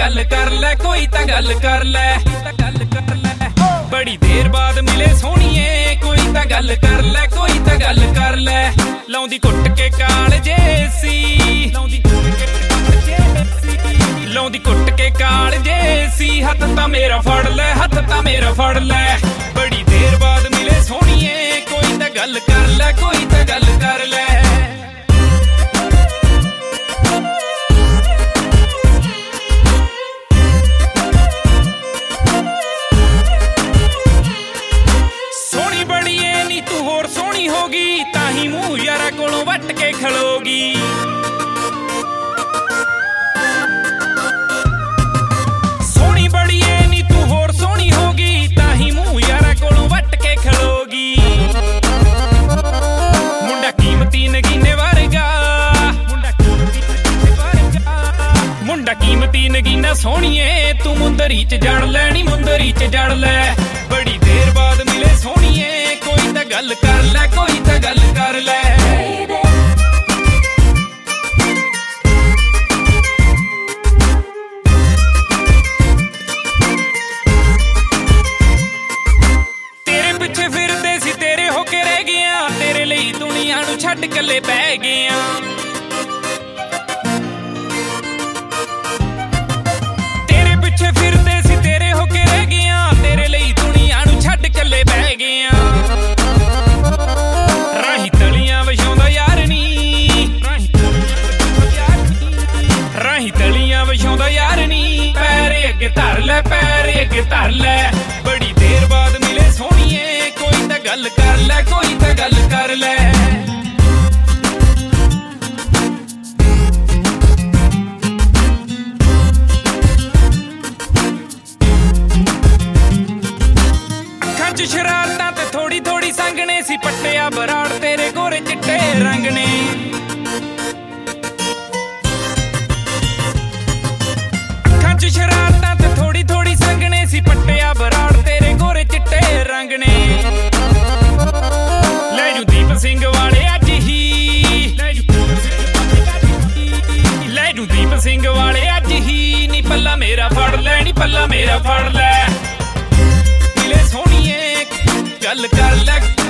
गल कर लै, कोई तां गल कर लै। बड़ी देर बाद मिले सोहणीए, कोई तां गल कर लै, कोई तां गल कर लै। लाउंदी कुट के कालजे सी, लाउंदी कुट के कालजे सी। हथ तां मेरा फड़ लै, हथ तां मेरा फड़ लै। बड़ी देर बाद मिले सोहणीए, कोई तां गल कर लै, कोई तां गल कर लै। सोहणी बड़ी ए नी तू होर सोहणी होगी, ताही मूंह यारा कोलों वट के खलोगी। सोहणी बड़ी ए नी तू होर सोहणी होगी, ताही मूंह यारा कोलों वट के खलोगी। मुंडा कीमती नगीने वर्गा, मुंडा कीमती नगीना सोहणीए, तू मुंदरी च जड़ लैनी, मुंदरी च जड़ लै। बड़ी देर बाद मिले सोहणीए, कोई तां गल कर लै, कोई तां गल कर लै। तेरे पिछे फिरदे सी, तेरे होके रह गया, तेरे लई दुनिया नूं छड्ड कल्ले बह गया। तेरे पिछे फिरदे सी, तेरे होके रह गया, तेरे लई दुनिया नूं छड्ड कल्ले बह गया। राही तलियां विछाउंदा यार नी, राही तलियां विछाउंदा यार नी। पैरे अगे धर लै, पैरे अगे धर लै। बड़ी देर बाद मिले सोहणीए, कोई तां गल कर लै, कोई तां गल कर लै। अखां च शरारतां ते थोड़ी थोड़ी संगने सी, पट्टिया बराड़ तेरे गोरे चिट्टे रंग ने। अखां च शरारतां ते थोड़ी थोड़ी संगने सी, पट्टिया बराड़ तेरे गोरे चिट्टे रंग ने। ले जू दीप सिंह वाले अज ही, ले जू दीप सिंह वाले अज ही। नी पल्ला मेरा फड़ लै, नी पल्ला मेरा फड़ लै। मिले सोहणीए, गल कर लै।